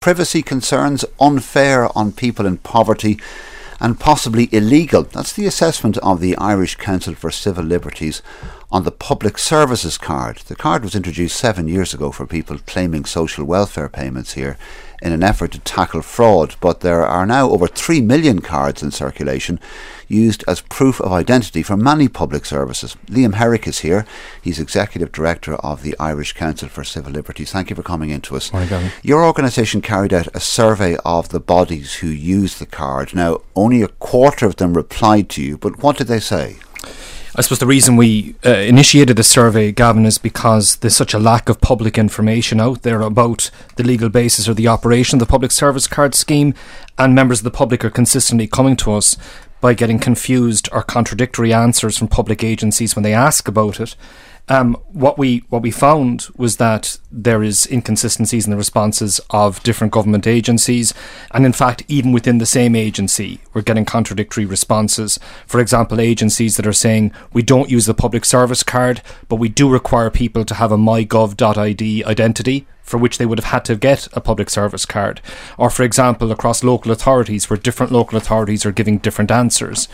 privacy concerns, unfair on people in poverty, and possibly illegal. That's the assessment of the Irish Council for Civil Liberties on the Public Services Card. The card was introduced 7 years ago for people claiming social welfare payments here in an effort to tackle fraud, but there are now over 3 million cards in circulation used as proof of identity for many public services. Liam Herrick is here. He's Executive Director of the Irish Council for Civil Liberties. Thank you for coming in to us. Morning, Gavin. Your organisation carried out a survey of the bodies who use the card. Now, only a quarter of them replied to you, but what did they say? I suppose the reason we initiated the survey, Gavin, is because there's such a lack of public information out there about the legal basis or the operation of the public service card scheme, and members of the public are consistently coming to us by getting confused or contradictory answers from public agencies when they ask about it. What we found was that there is inconsistencies in the responses of different government agencies, and in fact even within the same agency we're getting contradictory responses. For example, agencies that are saying we don't use the public service card, but we do require people to have a mygov.id identity, for which they would have had to get a public service card. Or for example, across local authorities, where different local authorities are giving different answers.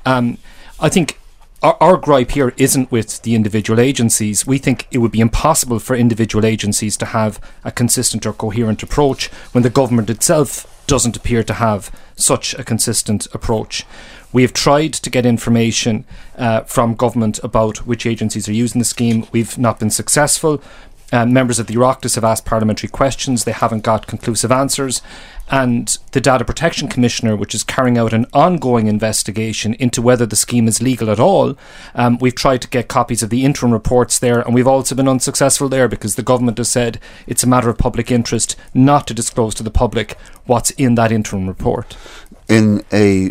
I think our gripe here isn't with the individual agencies. We think it would be impossible for individual agencies to have a consistent or coherent approach when the government itself doesn't appear to have such a consistent approach. We have tried to get information from government about which agencies are using the scheme. We've not been successful. Members of the Oireachtas have asked parliamentary questions. They haven't got conclusive answers. And the Data Protection Commissioner, which is carrying out an ongoing investigation into whether the scheme is legal at all, we've tried to get copies of the interim reports there, and we've also been unsuccessful there because the government has said it's a matter of public interest not to disclose to the public what's in that interim report. In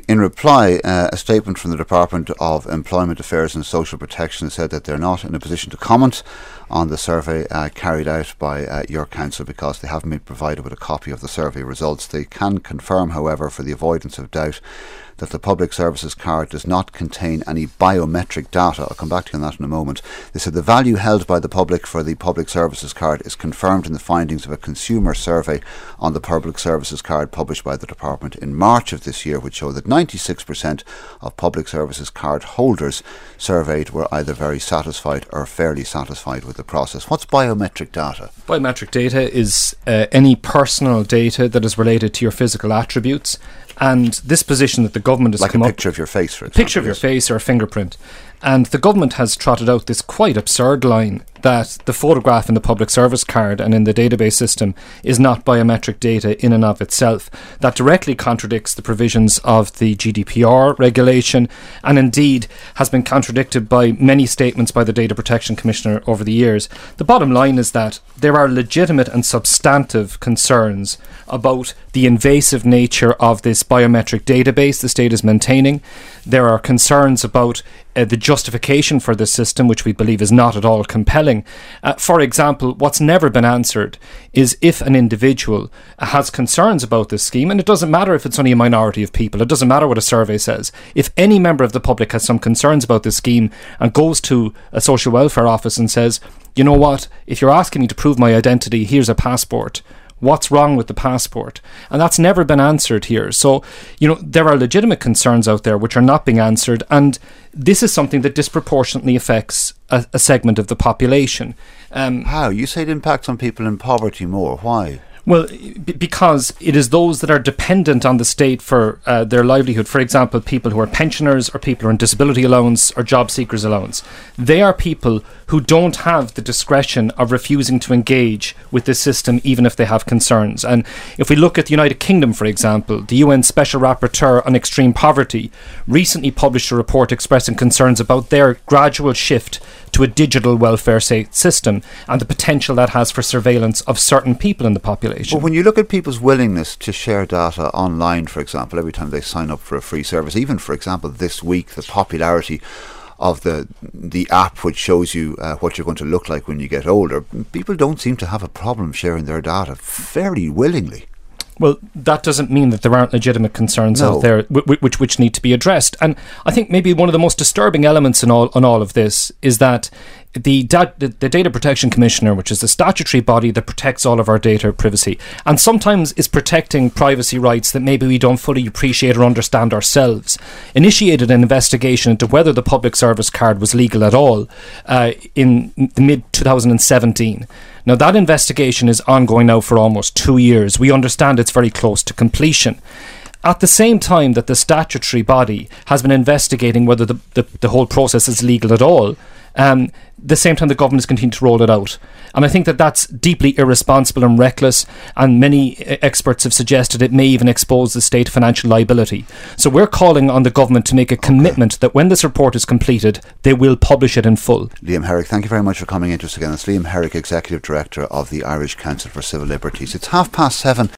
reply, a statement from the Department of Employment Affairs and Social Protection said that they're not in a position to comment on the survey carried out by your council because they haven't been provided with a copy of the survey results. They can confirm, however, for the avoidance of doubt, that the Public Services Card does not contain any biometric data. I'll come back to you on that in a moment. They said the value held by the public for the Public Services Card is confirmed in the findings of a consumer survey on the Public Services Card published by the Department in March of this year, which showed that 96% of Public Services Card holders surveyed were either very satisfied or fairly satisfied with the process. What's biometric data? Biometric data is any personal data that is related to your physical attributes. And this position that the government has come up... Like a picture of your face, for example. Picture of your face or a fingerprint. And the government has trotted out this quite absurd line that the photograph in the public service card and in the database system is not biometric data in and of itself. That directly contradicts the provisions of the GDPR regulation, and indeed has been contradicted by many statements by the Data Protection Commissioner over the years. The bottom line is that there are legitimate and substantive concerns about the invasive nature of this biometric database the state is maintaining. There are concerns about the justification for this system, which we believe is not at all compelling. For example, what's never been answered is if an individual has concerns about this scheme, and it doesn't matter if it's only a minority of people, it doesn't matter what a survey says. If any member of the public has some concerns about this scheme and goes to a social welfare office and says, you know what, if you're asking me to prove my identity, here's a passport. What's wrong with the passport? And that's never been answered here. So, there are legitimate concerns out there which are not being answered, and this is something that disproportionately affects a segment of the population. How? You say it impacts on people in poverty more. Why? Well, because it is those that are dependent on the state for their livelihood. For example, people who are pensioners or people who are on disability allowance or job seekers allowance. They are people who don't have the discretion of refusing to engage with this system even if they have concerns. And if we look at the United Kingdom, for example, the UN Special Rapporteur on Extreme Poverty recently published a report expressing concerns about their gradual shift to a digital welfare state system and the potential that has for surveillance of certain people in the population. Well, when you look at people's willingness to share data online, for example, every time they sign up for a free service, even, for example, this week, the popularity of the app which shows you what you're going to look like when you get older, people don't seem to have a problem sharing their data very willingly. Well, that doesn't mean that there aren't legitimate concerns out there which need to be addressed. And I think maybe one of the most disturbing elements in all of this is that the Data Protection Commissioner, which is the statutory body that protects all of our data privacy, and sometimes is protecting privacy rights that maybe we don't fully appreciate or understand ourselves, initiated an investigation into whether the public service card was legal at all in the mid-2017. Now, that investigation is ongoing now for almost 2 years. We understand it's very close to completion. At the same time that the statutory body has been investigating whether the whole process is legal at all, the same time the government is continuing to roll it out. And I think that that's deeply irresponsible and reckless, and many experts have suggested it may even expose the state to financial liability. So we're calling on the government to make a commitment that when this report is completed, they will publish it in full. Liam Herrick, thank you very much for coming in to us again. It's Liam Herrick, Executive Director of the Irish Council for Civil Liberties. It's 7:30.